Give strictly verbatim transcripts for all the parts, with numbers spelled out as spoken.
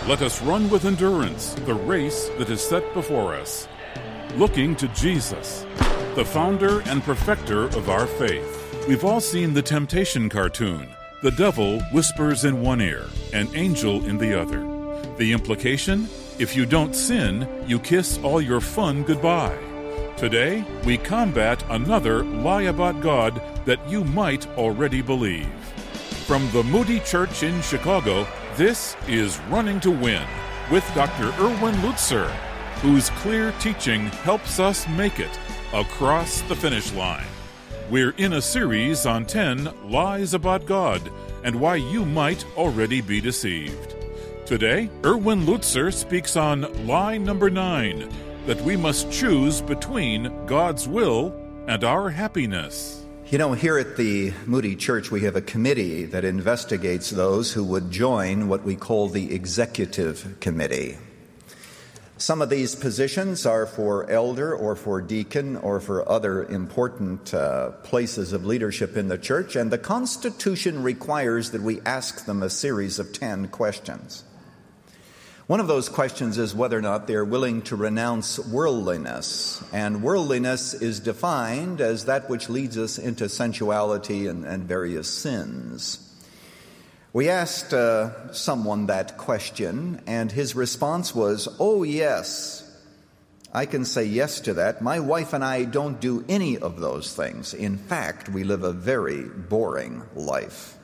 Let us run with endurance the race that is set before us, looking to Jesus, the founder and perfecter of our faith. We've all seen the Temptation cartoon. The devil whispers in one ear, an angel in the other. The implication? If you don't sin, you kiss all your fun goodbye. Today, we combat another lie about God that you might already believe. From the Moody Church in Chicago, this is Running to Win with Doctor Erwin Lutzer, whose clear teaching helps us make it across the finish line. We're in a series on ten lies about God and why you might already be deceived. Today, Erwin Lutzer speaks on lie number nine, that we must choose between God's will and our happiness. You know, here at the Moody Church, we have a committee that investigates those who would join what we call the Executive Committee. Some of these positions are for elder or for deacon or for other important uh, places of leadership in the church, and the Constitution requires that we ask them a series of ten questions. One of those questions is whether or not they're willing to renounce worldliness. And worldliness is defined as that which leads us into sensuality and, and various sins. We asked uh, someone that question, and his response was, "Oh, yes, I can say yes to that. My wife and I don't do any of those things. In fact, we live a very boring life."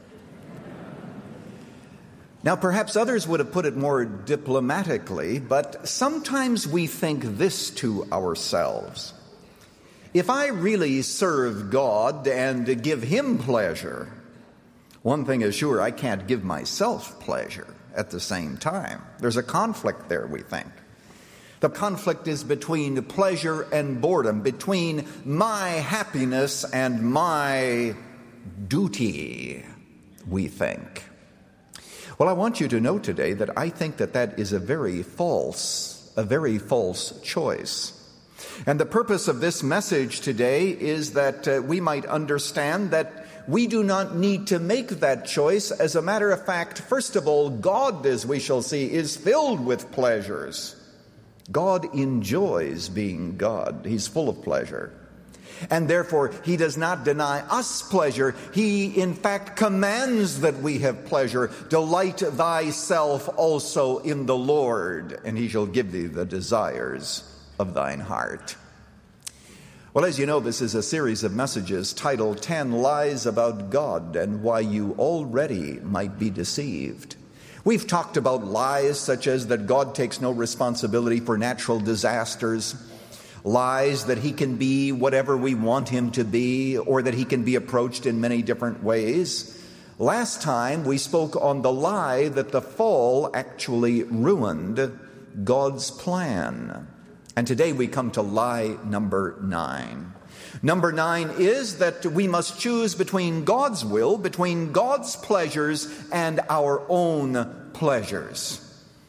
Now, perhaps others would have put it more diplomatically, but sometimes we think this to ourselves. If I really serve God and give Him pleasure, one thing is sure, I can't give myself pleasure at the same time. There's a conflict there, we think. The conflict is between pleasure and boredom, between my happiness and my duty, we think. Well, I want you to know today that I think that that is a very false, a very false choice. And the purpose of this message today is that uh, we might understand that we do not need to make that choice. As a matter of fact, first of all, God, as we shall see, is filled with pleasures. God enjoys being God. He's full of pleasure. And therefore, He does not deny us pleasure. He, in fact, commands that we have pleasure. Delight thyself also in the Lord, and He shall give thee the desires of thine heart. Well, as you know, this is a series of messages titled ten Lies About God and Why You Already Might Be Deceived. We've talked about lies such as that God takes no responsibility for natural disasters, lies that He can be whatever we want Him to be, or that He can be approached in many different ways. Last time we spoke on the lie that the fall actually ruined God's plan. And today we come to lie number nine. Number nine is that we must choose between God's will, between God's pleasures, and our own pleasures.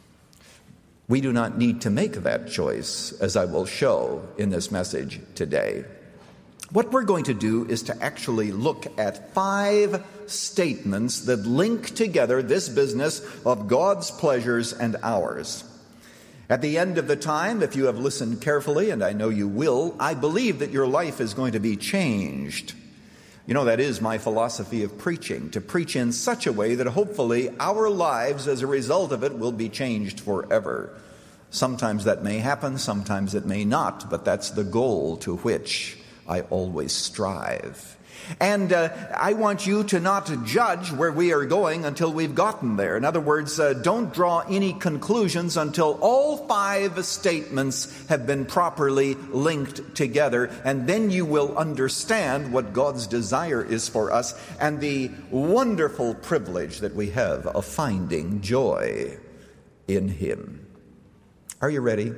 We do not need to make that choice, as I will show in this message today. What we're going to do is to actually look at five statements that link together this business of God's pleasures and ours. At the end of the time, if you have listened carefully, and I know you will, I believe that your life is going to be changed. You know, that is my philosophy of preaching, to preach in such a way that hopefully our lives as a result of it will be changed forever. Sometimes that may happen, sometimes it may not, but that's the goal to which I always strive. And uh, I want you to not judge where we are going until we've gotten there. In other words, uh, don't draw any conclusions until all five statements have been properly linked together, and then you will understand what God's desire is for us and the wonderful privilege that we have of finding joy in Him. Are you ready?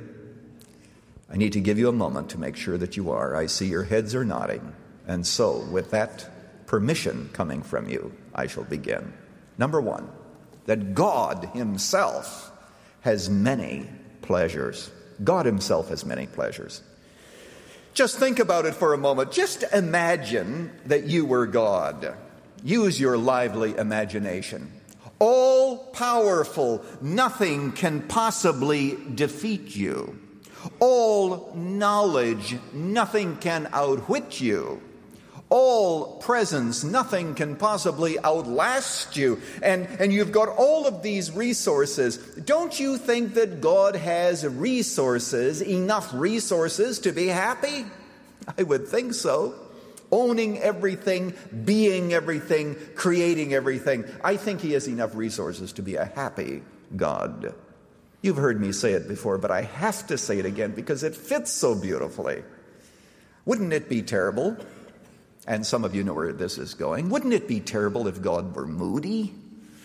I need to give you a moment to make sure that you are. I see your heads are nodding. And so, with that permission coming from you, I shall begin. Number one, that God Himself has many pleasures. God Himself has many pleasures. Just think about it for a moment. Just imagine that you were God. Use your lively imagination. all-powerful. Nothing can possibly defeat you. All knowledge, nothing can outwit you. All presence, nothing can possibly outlast you. And, and you've got all of these resources. Don't you think that God has resources, enough resources to be happy? I would think so. Owning everything, being everything, creating everything. I think he has enough resources to be a happy God. You've heard me say it before, but I have to say it again because it fits so beautifully. Wouldn't it be terrible? And some of you know where this is going. Wouldn't it be terrible if God were moody?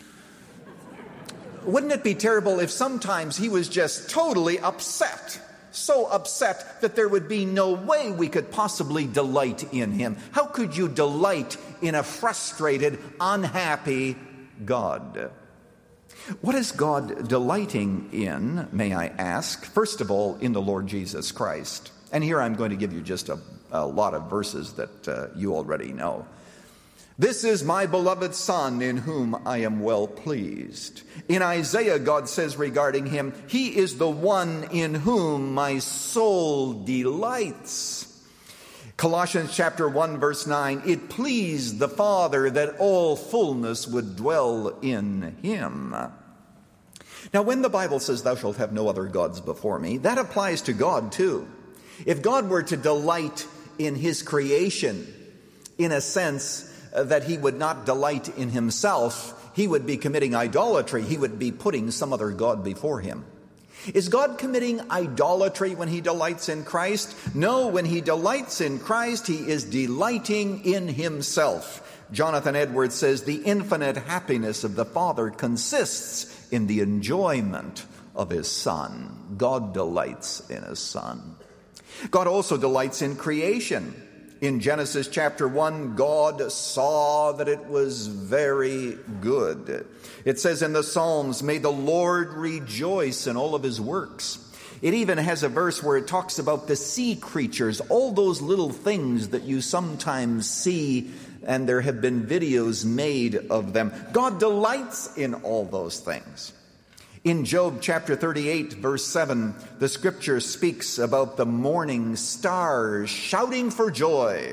Wouldn't it be terrible if sometimes he was just totally upset? So upset that there would be no way we could possibly delight in him. How could you delight in a frustrated, unhappy God? What is God delighting in, may I ask? First of all, in the Lord Jesus Christ. And here I'm going to give you just a, a lot of verses that uh, you already know. This is my beloved Son in whom I am well pleased. In Isaiah, God says regarding him, he is the one in whom my soul delights. Colossians chapter one, verse nine, it pleased the Father that all fullness would dwell in him. Now, when the Bible says, thou shalt have no other gods before me, that applies to God too. If God were to delight in his creation, in a sense uh, that he would not delight in himself, he would be committing idolatry. He would be putting some other God before him. Is God committing idolatry when he delights in Christ? No, when he delights in Christ, he is delighting in himself. Jonathan Edwards says, the infinite happiness of the Father consists in the enjoyment of his Son. God delights in his Son. God also delights in creation. In Genesis chapter one, God saw that it was very good. It says in the Psalms, may the Lord rejoice in all of his works. It even has a verse where it talks about the sea creatures, all those little things that you sometimes see, and there have been videos made of them. God delights in all those things. In Job chapter thirty-eight, verse seven, the scripture speaks about the morning stars shouting for joy.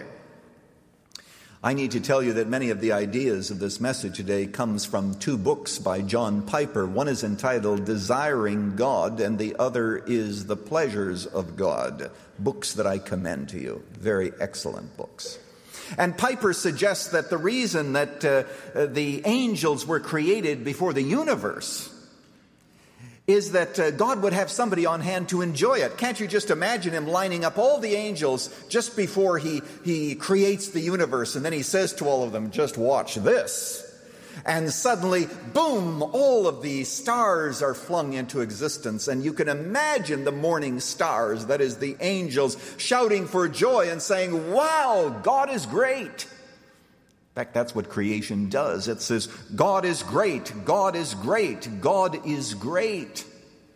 I need to tell you that many of the ideas of this message today comes from two books by John Piper. One is entitled Desiring God, and the other is The Pleasures of God. Books that I commend to you. Very excellent books. And Piper suggests that the reason that uh, the angels were created before the universe is that uh, God would have somebody on hand to enjoy it. Can't you just imagine him lining up all the angels just before he, he creates the universe, and then he says to all of them, just watch this. And suddenly, boom, all of the stars are flung into existence, and you can imagine the morning stars, that is the angels, shouting for joy and saying, wow, God is great. In fact, that's what creation does. It says, God is great, God is great, God is great.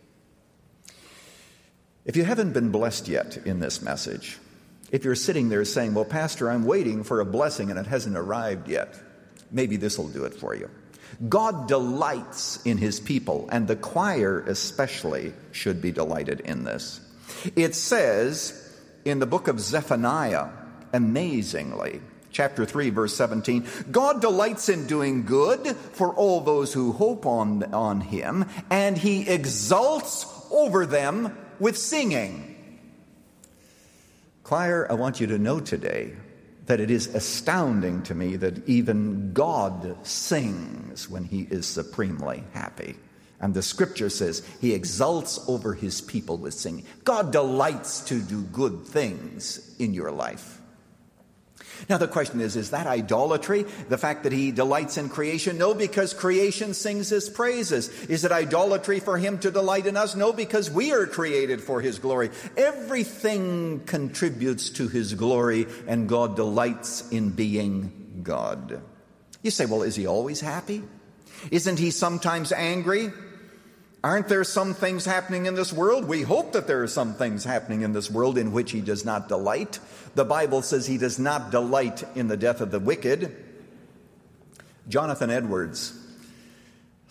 If you haven't been blessed yet in this message, if you're sitting there saying, well, Pastor, I'm waiting for a blessing and it hasn't arrived yet, maybe this will do it for you. God delights in his people, and the choir especially should be delighted in this. It says in the book of Zephaniah, amazingly, chapter three, verse seventeen, God delights in doing good for all those who hope on, on him, and he exults over them with singing. Choir, I want you to know today that it is astounding to me that even God sings when he is supremely happy. And the scripture says he exults over his people with singing. God delights to do good things in your life. Now the question is, is that idolatry? The fact that he delights in creation? No, because creation sings his praises. Is it idolatry for him to delight in us? No, because we are created for his glory. Everything contributes to his glory, and God delights in being God. You say, well, is he always happy? Isn't he sometimes angry? Aren't there some things happening in this world? We hope that there are some things happening in this world in which he does not delight. The Bible says he does not delight in the death of the wicked. Jonathan Edwards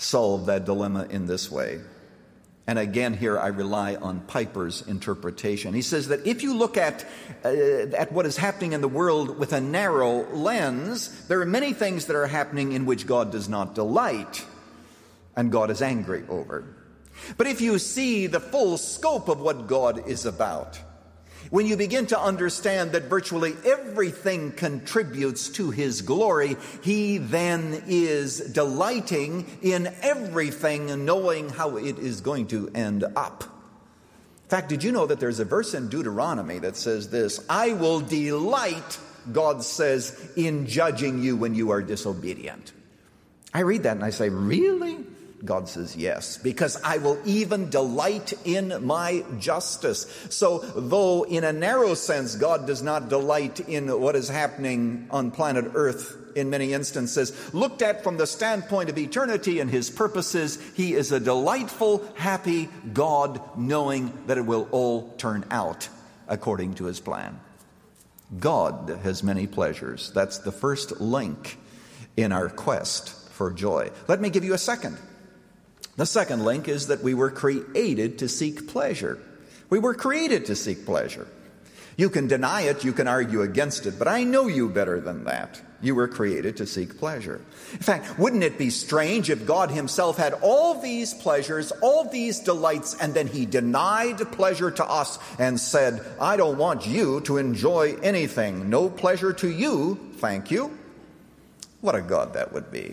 solve that dilemma in this way. And again, here I rely on Piper's interpretation. He says that if you look at, uh, at what is happening in the world with a narrow lens, there are many things that are happening in which God does not delight, and God is angry over. But if you see the full scope of what God is about, when you begin to understand that virtually everything contributes to His glory, He then is delighting in everything, knowing how it is going to end up. In fact, did you know that there's a verse in Deuteronomy that says this, I will delight, God says, in judging you when you are disobedient. I read that and I say, really? God says, yes, because I will even delight in my justice. So though in a narrow sense God does not delight in what is happening on planet Earth in many instances, looked at from the standpoint of eternity and His purposes, He is a delightful, happy God, knowing that it will all turn out according to His plan. God has many pleasures. That's the first link in our quest for joy. Let me give you a second. The second link is that we were created to seek pleasure. We were created to seek pleasure. You can deny it, you can argue against it, but I know you better than that. You were created to seek pleasure. In fact, wouldn't it be strange if God Himself had all these pleasures, all these delights, and then He denied pleasure to us and said, I don't want you to enjoy anything. No pleasure to you, thank you. What a God that would be.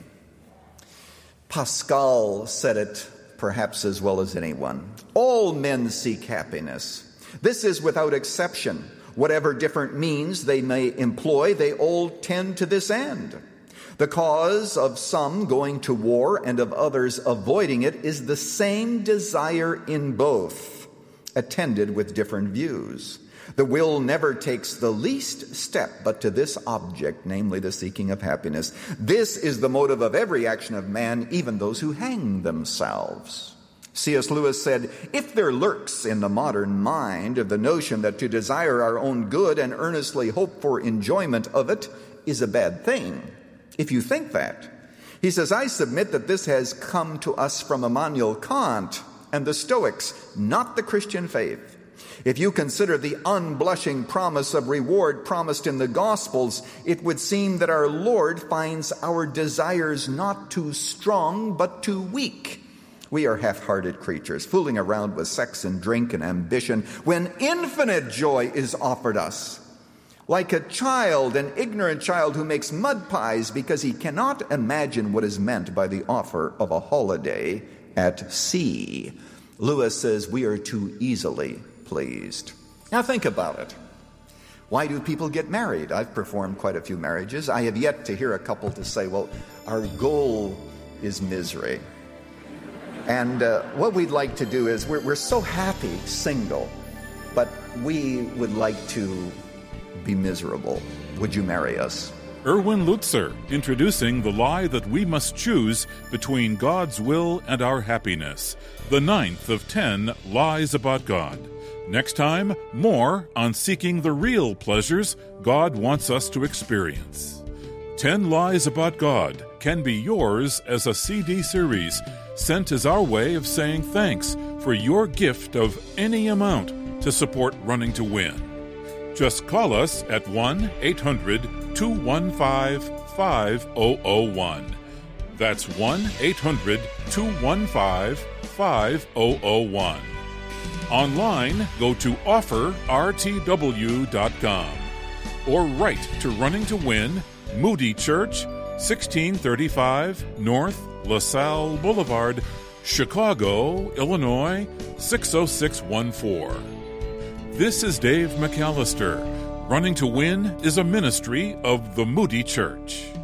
Pascal said it perhaps as well as anyone. All men seek happiness. This is without exception. Whatever different means they may employ, they all tend to this end. The cause of some going to war and of others avoiding it is the same desire in both, attended with different views. The will never takes the least step but to this object, namely the seeking of happiness. This is the motive of every action of man, even those who hang themselves. C S Lewis said, if there lurks in the modern mind of the notion that to desire our own good and earnestly hope for enjoyment of it is a bad thing, if you think that, he says, I submit that this has come to us from Immanuel Kant and the Stoics, not the Christian faith. If you consider the unblushing promise of reward promised in the Gospels, it would seem that our Lord finds our desires not too strong, but too weak. We are half-hearted creatures, fooling around with sex and drink and ambition, when infinite joy is offered us. Like a child, an ignorant child who makes mud pies because he cannot imagine what is meant by the offer of a holiday at sea. Lewis says we are too easily pleased. Now think about it. Why do people get married? I've performed quite a few marriages. I have yet to hear a couple to say, well, our goal is misery. And uh, what we'd like to do is, we're, we're so happy single, but we would like to be miserable. Would you marry us? Erwin Lutzer, introducing the lie that we must choose between God's will and our happiness. The ninth of ten lies about God. Next time, more on seeking the real pleasures God wants us to experience. Ten Lies About God can be yours as a C D series, sent as our way of saying thanks for your gift of any amount to support Running to Win. Just call us at one eight hundred two one five five zero zero one. That's one eight hundred two one five five zero zero one. Online, go to offer r t w dot com or write to Running to Win, Moody Church, sixteen thirty-five North LaSalle Boulevard, Chicago, Illinois, six oh six one four. This is Dave McAllister. Running to Win is a ministry of the Moody Church.